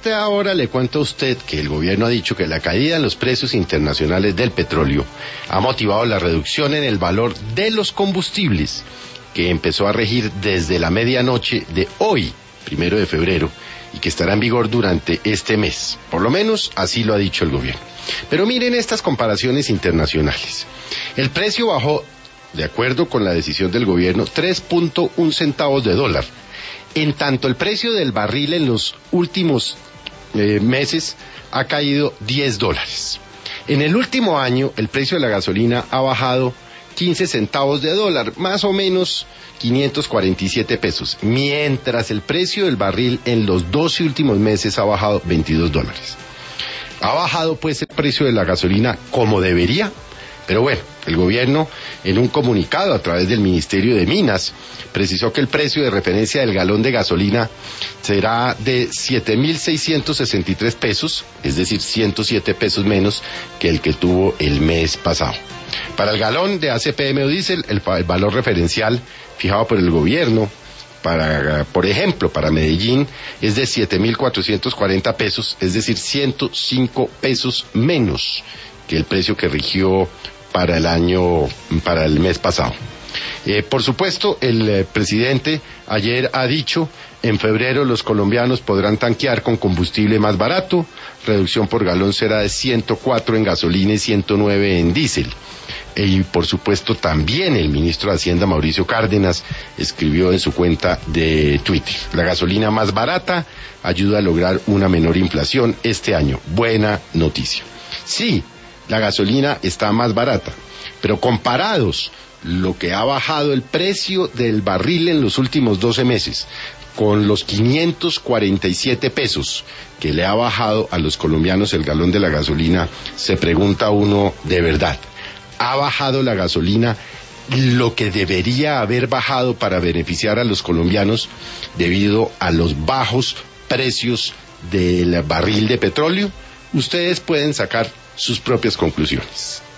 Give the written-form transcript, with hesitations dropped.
esta hora le cuento a usted que el gobierno ha dicho que la caída en los precios internacionales del petróleo ha motivado la reducción en el valor de los combustibles, que empezó a regir desde la medianoche de hoy, 1 de febrero, y que estará en vigor durante este mes. Por lo menos así lo ha dicho el gobierno. Pero miren estas comparaciones internacionales. El precio bajó, de acuerdo con la decisión del gobierno, 3.1 centavos de dólar. En tanto, el precio del barril en los últimos meses ha caído 10 dólares. En el último año, el precio de la gasolina ha bajado 15 centavos de dólar, más o menos 547 pesos, mientras el precio del barril en los 12 últimos meses ha bajado 22 dólares. Ha bajado pues el precio de la gasolina como debería, pero bueno, el gobierno en un comunicado a través del Ministerio de Minas precisó que el precio de referencia del galón de gasolina será de 7.663 pesos, es decir, 107 pesos menos que el que tuvo el mes pasado. Para el galón de ACPM o diésel, el valor referencial fijado por el gobierno, por ejemplo, para Medellín, es de 7.440 pesos, es decir, 105 pesos menos que el precio que rigió para el mes pasado. Por supuesto, el presidente ayer ha dicho, en febrero los colombianos podrán tanquear con combustible más barato, reducción por galón será de 104 en gasolina y 109 en diésel. Y por supuesto también el ministro de Hacienda, Mauricio Cárdenas, escribió en su cuenta de Twitter: la gasolina más barata ayuda a lograr una menor inflación este año. Buena noticia. Sí, la gasolina está más barata, pero comparados lo que ha bajado el precio del barril en los últimos 12 meses con los 547 pesos que le ha bajado a los colombianos el galón de la gasolina, se pregunta uno, de verdad, ¿ha bajado la gasolina lo que debería haber bajado para beneficiar a los colombianos debido a los bajos precios del barril de petróleo? Ustedes pueden sacar sus propias conclusiones.